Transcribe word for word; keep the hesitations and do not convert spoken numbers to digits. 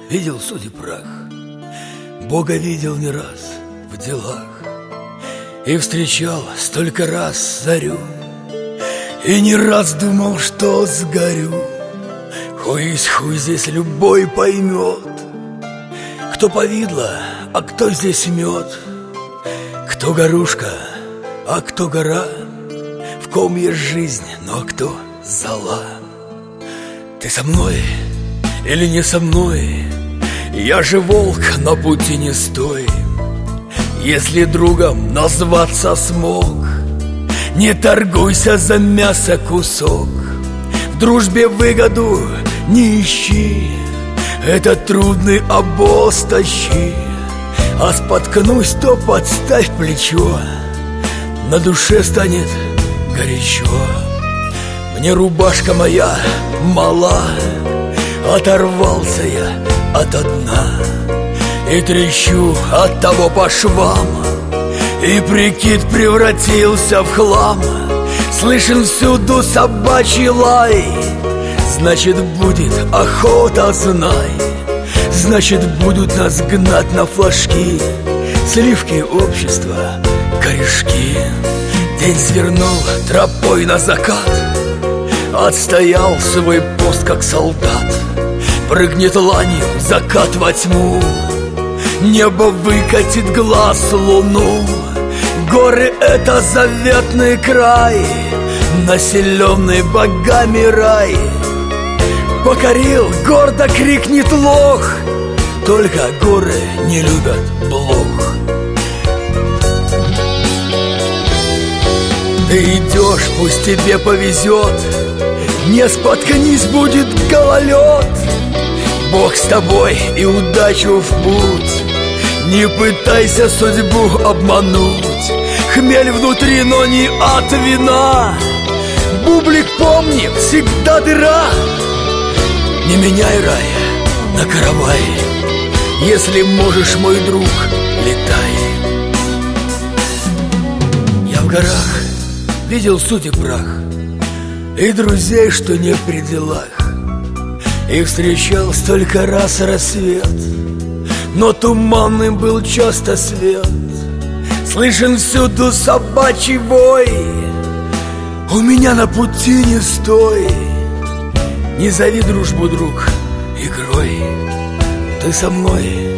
видел судьи прах, Бога видел не раз в делах, и встречал столько раз зарю, и не раз думал, что сгорю. Хуй есть хуй, здесь любой поймет, кто повидло, а кто здесь мед, кто горушка, а кто гора, в ком есть жизнь, но кто зола. Ты со мной или не со мной? Я же волк, на пути не стой. Если другом назваться смог, не торгуйся за мясо кусок. В дружбе выгоду не ищи, это трудный обоз тащи. А споткнусь, то подставь плечо, на душе станет горячо. Мне рубашка моя мала, оторвался я ото дна и трещу от того по швам, и прикид превратился в хлам. Слышен всюду собачий лай, значит будет охота, знай. Значит будут нас гнать на флажки, сливки общества, корешки. День свернул тропой на закат, отстоял свой пост, как солдат. Прыгнет ланью закат во тьму, небо выкатит глаз луну. Горы — это заветный край, населенный богами рай. Покорил, гордо крикнет лох, только горы не любят блох. Ты идешь, пусть тебе повезет, не споткнись, будет гололед. Бог с тобой и удачу в путь, не пытайся судьбу обмануть. Хмель внутри, но не от вина, бублик помни, всегда дыра. Не меняй рая на каравай, если можешь, мой друг, летай. Я в горах видел суть и прах, и друзей, что не при делах, и встречал столько раз рассвет, но туманным был часто свет. Слышен всюду собачий вой, у меня на пути не стой. Не зови дружбу, друг, игрой. Ты со мной